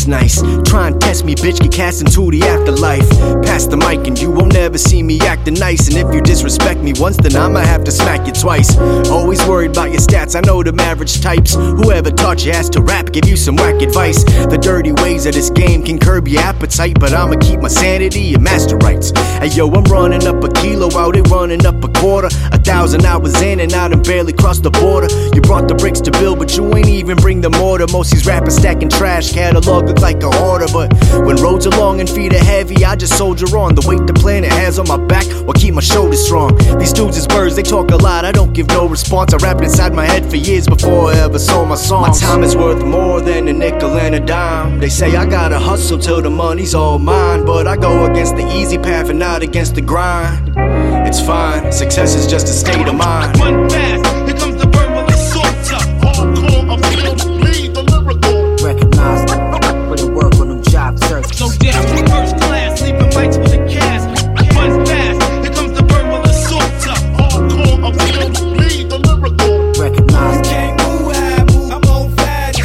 it's nice. Try and test me, bitch, get cast into the afterlife. Pass the mic and you won't ever see me acting nice. And if you disrespect me once, then I'ma have to smack you twice. Always worried about your stats, I know them average types. Whoever taught you has to rap, give you some whack advice. The dirty ways of this game can curb your appetite, but I'ma keep my sanity and master rights. Hey yo, I'm running up a kilo, out here running up a quarter. 1,000 hours in and I done barely crossed the border. You brought the bricks to build, but you ain't even bring the mortar. Most these rappers stacking trash, catalog look like a hoarder. But when roads are long and feet are heavy, I just soldier on. The weight the planet has on my back will keep my shoulders strong. These dudes is birds, they talk a lot, I don't give no response. I rapped inside my head for years before I ever saw my songs. My time is worth more than a nickel and a dime. They say I gotta hustle till the money's all mine, but I go against the easy path and not against the grind. It's fine, success is just a state of mind. One fast, here comes the verbal assault. Hardcore, I feel, bleed the lyrical. Recognize, put in work on them job searches. So down from first class, sleeping mics with a cast. One fast, here comes the verbal assault. Hardcore, I feel, bleed the lyrical. Recognize, Can't move, I'm on fast.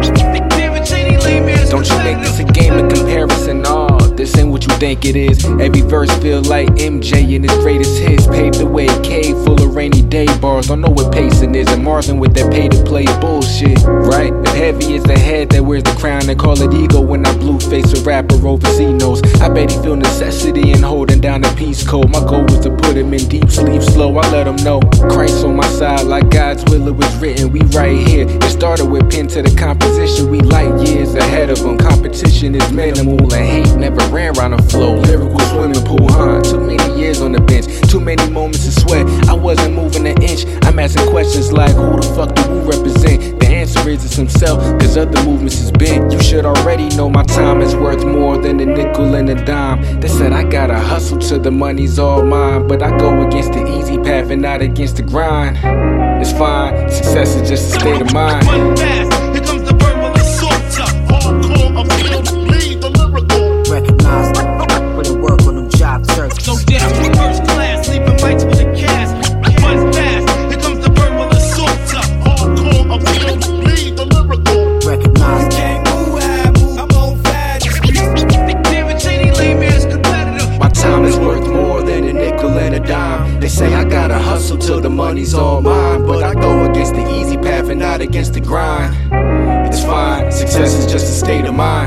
Don't you think this a game of comparison? Nah, this ain't what you think it is. Every verse feel like MJ in his greatest hits. Paved the way, cave full of rainy day bars. Don't know what pacing is, and Marvin with that pay to play bullshit, right? The heavy is the head that wears the crown. They call it ego when I blue face a rapper overseas knows. I bet he feel necessity in holding down the peace code. My goal was to put him in deep sleep slow. I let him know Christ on my side, like God's will it was written. We right here. It started with pen to the composition. We light years ahead of them. Competition is minimal and hate never ran around the flow. Lyrical swimming pool, huh? Too many years on the bench, too many moments of sweat. I wasn't moving an inch. I'm asking questions like, who the fuck do we represent? The answer is it's himself, cause other movements is big. You should already know my time is worth more than a nickel and a dime. They said I gotta hustle till the money's all mine, but I go against the easy path and not against the grind. It's fine, success is just a state of mind. One fast, here comes the verbal assault. Hardcore, I feel, bleed the lyrical. recognize, put in work on them job searches. So down from first class, sleeping mics with a cast. One fast, here comes the verbal assault. Hardcore, I feel, bleed the lyrical. Recognize, Can't move, I'm on fast. David Cheney, lame ass competitor. My time is worth more than a nickel and a dime. They say I gotta hustle till the money's all mine, but I go against the easy path and not against the grind. It's fine, success is just a state of mind.